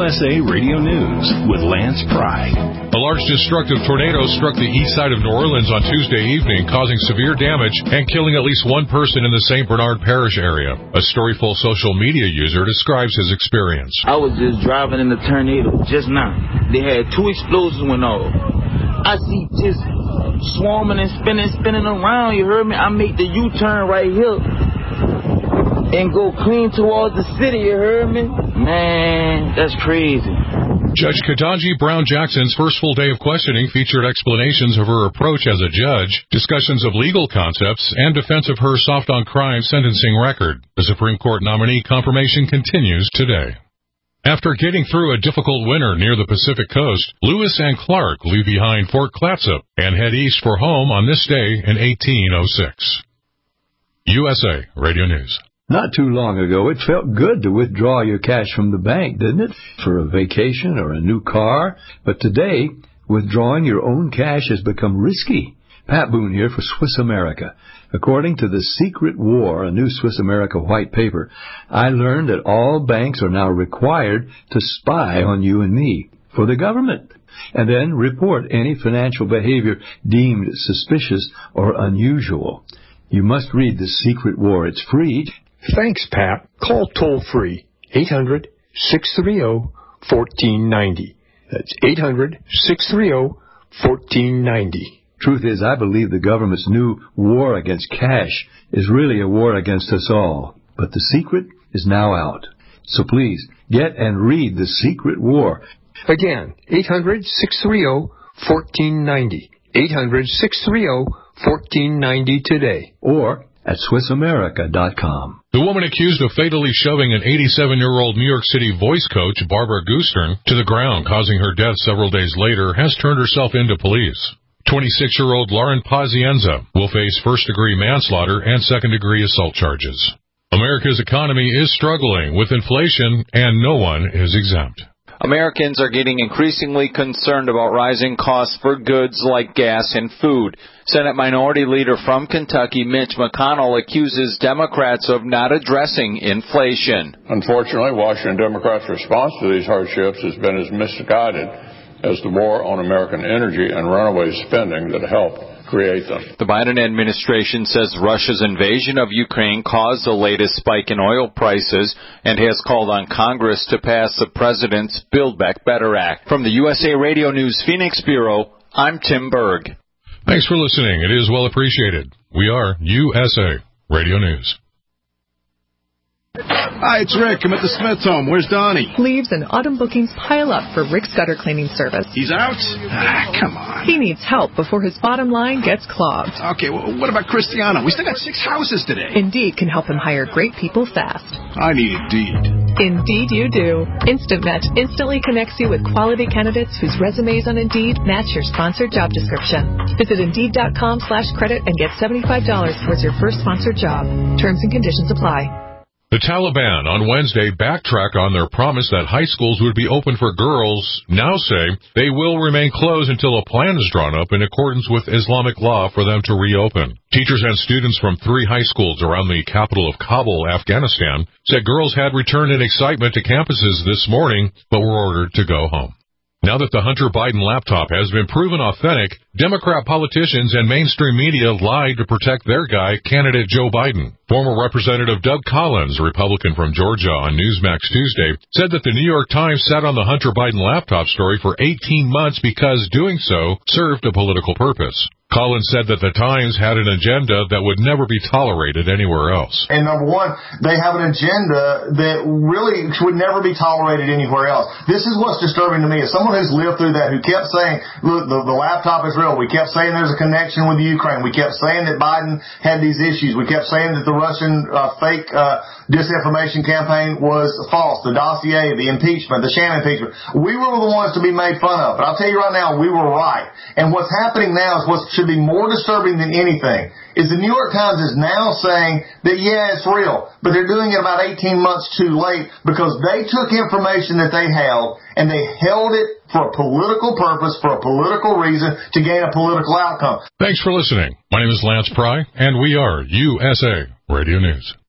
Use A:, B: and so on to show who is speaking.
A: USA Radio News with Lance Pry.
B: A large destructive tornado struck the east side of New Orleans on Tuesday evening, causing severe damage and killing at least one person in the St. Bernard Parish area. A Storyful social media user describes his experience.
C: I was just driving in the tornado just now. They had 2 explosions went off. I see just swarming and spinning around, you heard me? I make the U-turn right here and go clean towards the city, you heard me? Man, that's crazy.
B: Judge Ketanji Brown Jackson's first full day of questioning featured explanations of her approach as a judge, discussions of legal concepts, and defense of her soft-on-crime sentencing record. The Supreme Court nominee confirmation continues today. After getting through a difficult winter near the Pacific Coast, Lewis and Clark leave behind Fort Clatsop and head east for home on this day in 1806. USA Radio News.
D: Not too long ago, it felt good to withdraw your cash from the bank, didn't it? For a vacation or a new car. But today, withdrawing your own cash has become risky. Pat Boone here for Swiss America. According to The Secret War, a new Swiss America white paper, I learned that all banks are now required to spy on you and me for the government, and then report any financial behavior deemed suspicious or unusual. You must read The Secret War. It's free.
E: Thanks, Pat. Call toll-free 800-630-1490. That's 800-630-1490.
D: Truth is, I believe the government's new war against cash is really a war against us all. But the secret is now out. So please, get and read The Secret War.
E: Again, 800-630-1490. 800-630-1490 today.
D: Or at SwissAmerica.com.
B: The woman accused of fatally shoving an 87-year-old New York City voice coach, Barbara Goostern, to the ground, causing her death several days later, has turned herself into police. 26-year-old Lauren Pazienza will face first-degree manslaughter and second-degree assault charges. America's economy is struggling with inflation, and no one is exempt.
F: Americans are getting increasingly concerned about rising costs for goods like gas and food. Senate Minority Leader from Kentucky, Mitch McConnell, accuses Democrats of not addressing inflation.
G: Unfortunately, Washington Democrats' response to these hardships has been as misguided as the war on American energy and runaway spending that helped create them.
F: The Biden administration says Russia's invasion of Ukraine caused the latest spike in oil prices and has called on Congress to pass the president's Build Back Better Act. From the USA Radio News Phoenix Bureau, I'm Tim Berg.
B: Thanks for listening. It is well appreciated. We are USA Radio News.
H: Hi, it's Rick. I'm at the Smith home. Where's Donnie?
I: Leaves and autumn bookings pile up for Rick's gutter cleaning service.
H: He's out? Come on.
I: He needs help before his bottom line gets clogged.
H: Okay, well, what about Cristiano? We still got 6 houses today.
I: Indeed can help him hire great people fast.
H: I need Indeed.
I: Indeed you do. Instant Match instantly connects you with quality candidates whose resumes on Indeed match your sponsored job description. Visit Indeed.com/credit and get $75 towards your first sponsored job. Terms and conditions apply.
B: The Taliban on Wednesday backtracked on their promise that high schools would be open for girls, now say they will remain closed until a plan is drawn up in accordance with Islamic law for them to reopen. Teachers and students from 3 high schools around the capital of Kabul, Afghanistan, said girls had returned in excitement to campuses this morning, but were ordered to go home. Now that the Hunter Biden laptop has been proven authentic, Democrat politicians and mainstream media lied to protect their guy, candidate Joe Biden. Former Representative Doug Collins, a Republican from Georgia on Newsmax Tuesday, said that the New York Times sat on the Hunter Biden laptop story for 18 months because doing so served a political purpose. Collins said that the Times had an agenda that would never be tolerated anywhere else.
J: And number one, they have an agenda that really would never be tolerated anywhere else. This is what's disturbing to me. As someone who's lived through that, who kept saying, look, the laptop is real. We kept saying there's a connection with Ukraine. We kept saying that Biden had these issues. We kept saying that the Russian fake disinformation campaign was false. The dossier, the impeachment, the sham impeachment. We were the ones to be made fun of. But I'll tell you right now, we were right. And what's happening now is what should be more disturbing than anything is the New York Times is now saying that, yeah, it's real, but they're doing it about 18 months too late because they took information that they held and they held it for a political purpose, for a political reason, to gain a political outcome.
B: Thanks for listening. My name is Lance Pry, and we are USA Radio News.